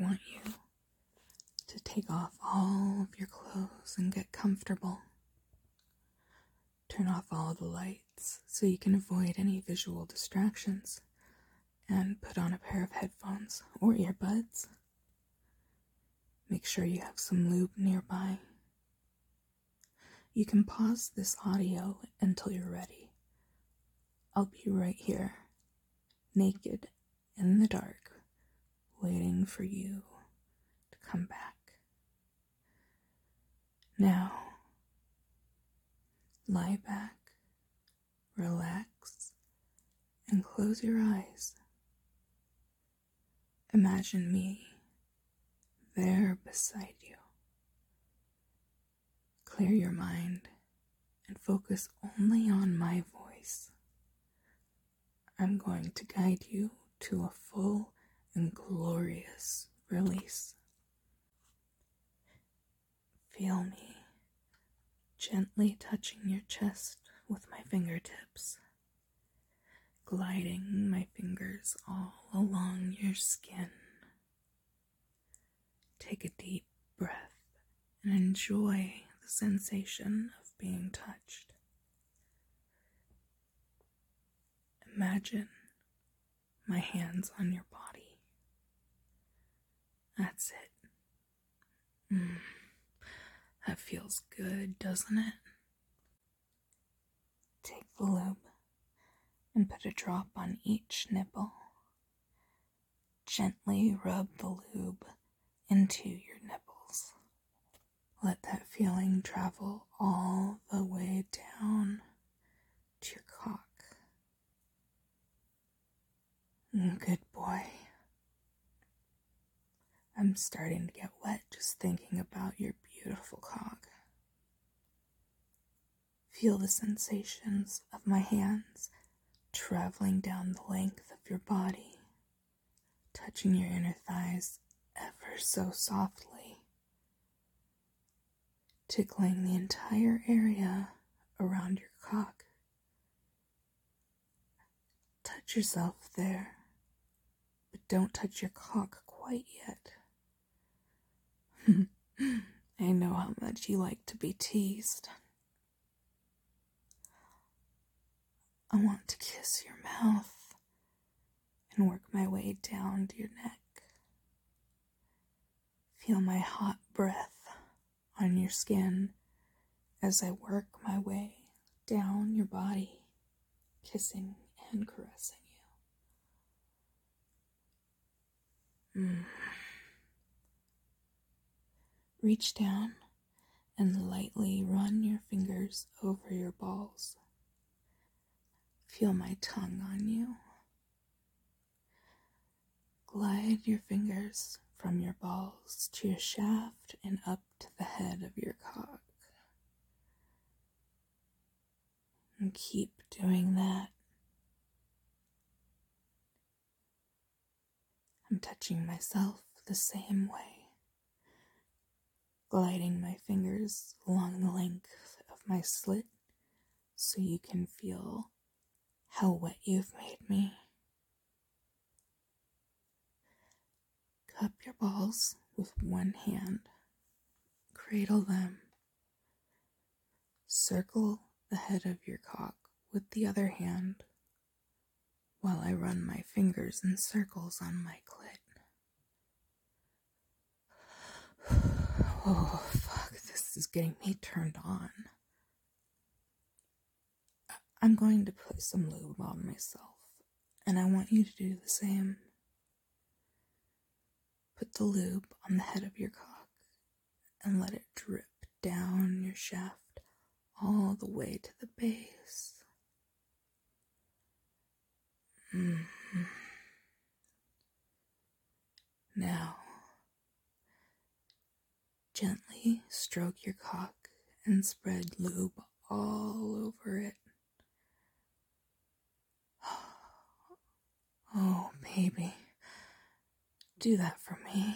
want you to take off all of your clothes and get comfortable. Turn off all the lights so you can avoid any visual distractions, and put on a pair of headphones or earbuds. Make sure you have some lube nearby. You can pause this audio until you're ready. I'll be right here, naked in the dark, waiting for you to come back. Now, lie back, relax, and close your eyes. Imagine me there beside you. Clear your mind and focus only on my voice. I'm going to guide you to a full and glorious release. Feel me gently touching your chest with my fingertips, gliding my fingers all along your skin. Take a deep breath and enjoy the sensation of being touched. Imagine my hands on your body. That's it. That feels good, doesn't it? Take the lube and put a drop on each nipple. Gently rub the lube into your nipples. Let that feeling travel all the way down to your cock. Good boy. I'm starting to get wet just thinking about your beautiful cock. Feel the sensations of my hands traveling down the length of your body, touching your inner thighs ever so softly, tickling the entire area around your cock. Touch yourself there, but don't touch your cock quite yet. I know how much you like to be teased. I want to kiss your mouth and work my way down to your neck. Feel my hot breath on your skin as I work my way down your body, kissing and caressing you. Reach down and lightly run your fingers over your balls. Feel my tongue on you. Glide your fingers from your balls to your shaft and up to the head of your cock. And keep doing that. I'm touching myself the same way, gliding my fingers along the length of my slit so you can feel how wet you've made me. Cup your balls with one hand, cradle them, circle the head of your cock with the other hand while I run my fingers in circles on my clit. Oh, fuck, this is getting me turned on. I'm going to put some lube on myself, and I want you to do the same. Put the lube on the head of your cock and let it drip down your shaft all the way to the base. Now, gently stroke your cock and spread lube all over it. Oh, baby, do that for me.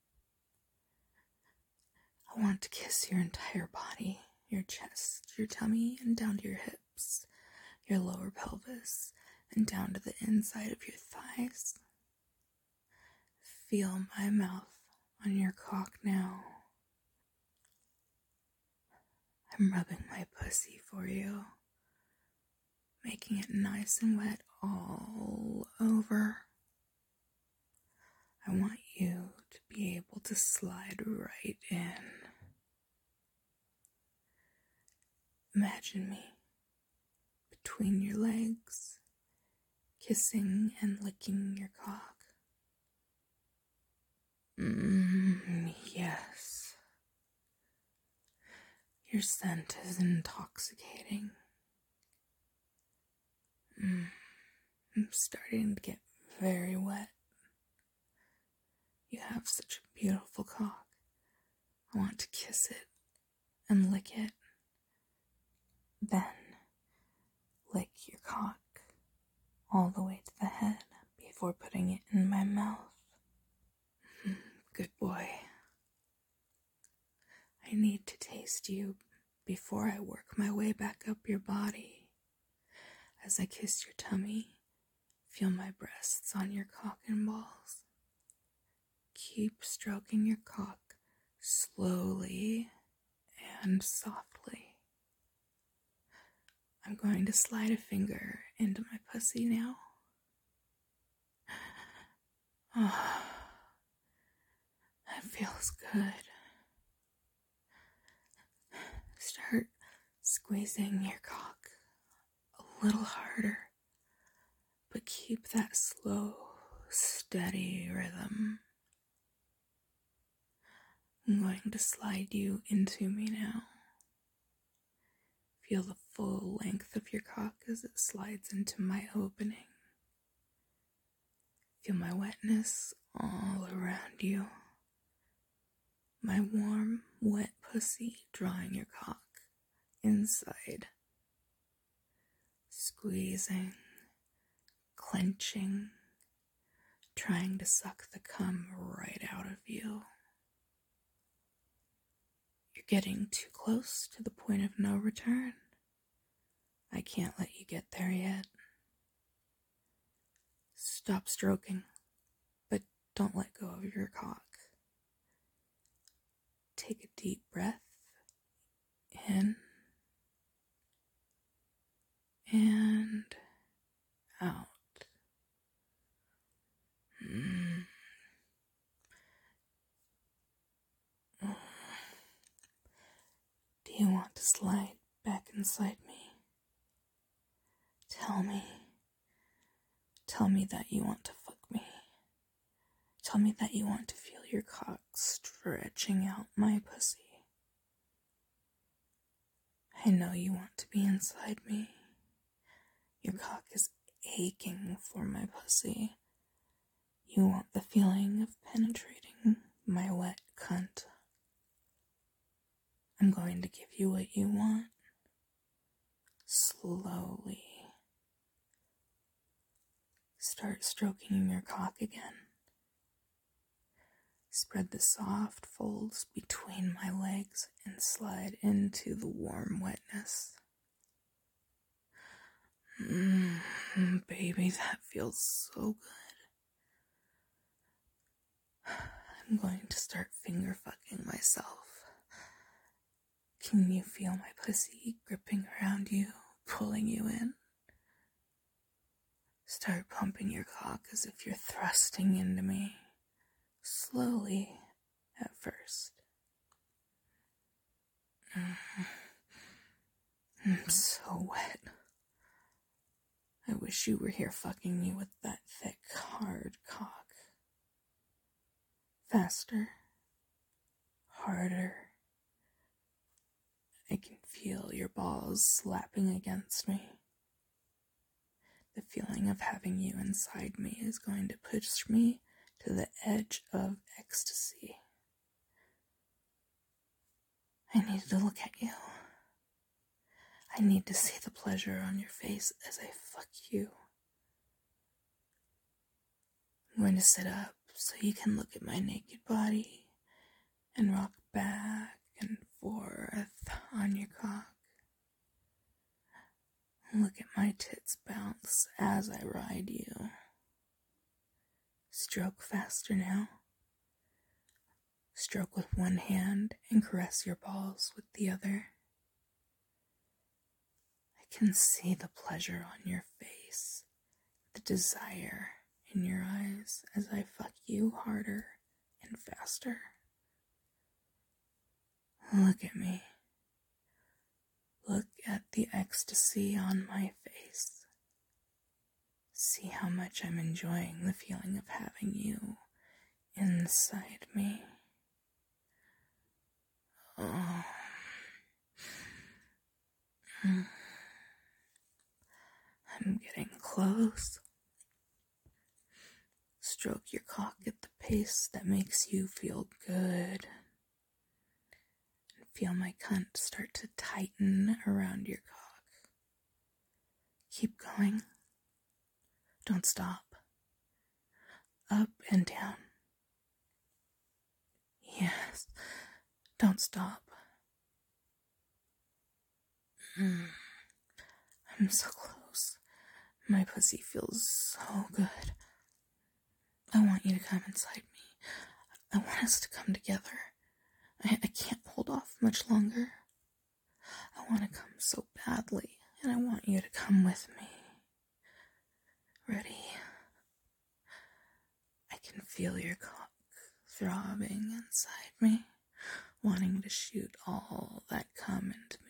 I want to kiss your entire body, your chest, your tummy, and down to your hips, your lower pelvis, and down to the inside of your thighs. feel my mouth on your cock now. I'm rubbing my pussy for you, making it nice and wet all over. I want you to be able to slide right in. Imagine me between your legs, kissing and licking your cock. Yes. Your scent is intoxicating. I'm starting to get very wet. You have such a beautiful cock. I want to kiss it and lick it. Then lick your cock all the way to the head before putting it in my mouth. Good boy. I need to taste you before I work my way back up your body. As I kiss your tummy, feel my breasts on your cock and balls. Keep stroking your cock slowly and softly. I'm going to slide a finger into my pussy now. Oh, that feels good. Start squeezing your cock a little harder, but keep that slow, steady rhythm. I'm going to slide you into me now. Feel the full length of your cock as it slides into my opening. Feel my wetness all around you. My warm, wet pussy drawing your cock inside. Squeezing, clenching, trying to suck the cum right out of you. You're getting too close to the point of no return. I can't let you get there yet. Stop stroking, but don't let go of your cock. Take a deep breath in and out. Do you want to slide back inside me? Tell me that you want to fuck me. Tell me that you want to feel your cock stretching out my pussy. I know you want to be inside me. Your cock is aching for my pussy. You want the feeling of penetrating my wet cunt. I'm going to give you what you want. Slowly. Start stroking your cock again. Spread the soft folds between my legs and slide into the warm wetness. Baby, that feels so good. I'm going to start finger fucking myself. Can you feel my pussy gripping around you, pulling you in? Start pumping your cock as if you're thrusting into me. Slowly at first. I'm so wet. I wish you were here fucking me with that thick, hard cock. Faster. Harder. I can feel your balls slapping against me. The feeling of having you inside me is going to push me to the edge of ecstasy. I need to look at you. I need to see the pleasure on your face as I fuck you. I'm going to sit up so you can look at my naked body and rock back and forth on your cock. Look at my tits bounce as I ride you. Stroke faster now. stroke with one hand and caress your balls with the other. I can see the pleasure on your face, the desire in your eyes as I fuck you harder and faster. Look at me. Look at the ecstasy on my face. See how much I'm enjoying the feeling of having you inside me. Oh. I'm getting close. Stroke your cock at the pace that makes you feel good. And feel my cunt start to tighten around your cock. Keep going. Don't stop. Up and down. Yes. Don't stop. I'm so close. My pussy feels so good. I want you to come inside me. I want us to come together. I can't hold off much longer. I want to come so badly, and I want you to come with me. Ready? I can feel your cock throbbing inside me, wanting to shoot all that cum into me.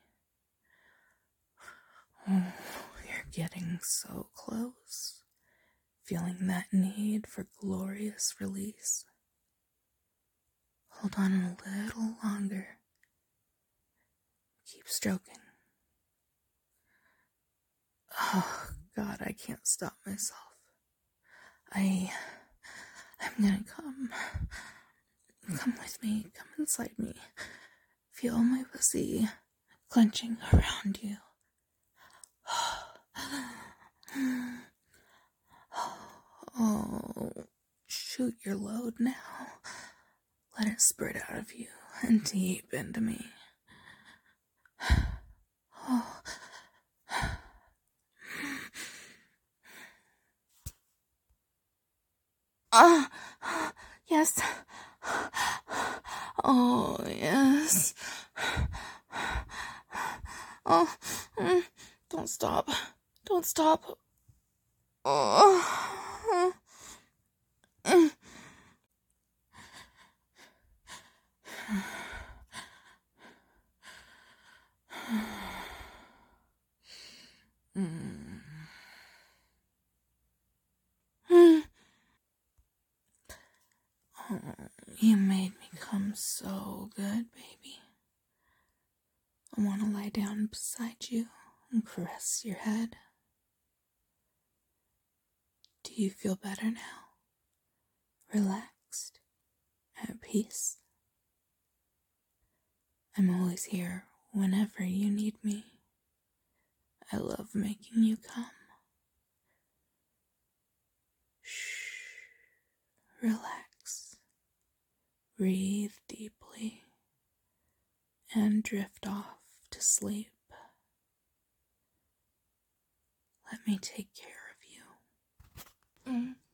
Oh, you're getting so close, feeling that need for glorious release. Hold on a little longer. Keep stroking. Oh, God, I can't stop myself. I'm gonna come. Come with me. Come inside me. Feel my pussy clenching around you. Oh, shoot your load now. Let it spread out of you and deep into me. Oh. Yes. Oh, yes. Oh, don't stop. Don't stop. Oh. Oh, you made me come so good, baby. I want to lie down beside you and caress your head. Do you feel better now? Relaxed? At peace? I'm always here whenever you need me. I love making you come. Shh. Relax. Breathe deeply and drift off to sleep. Let me take care of you.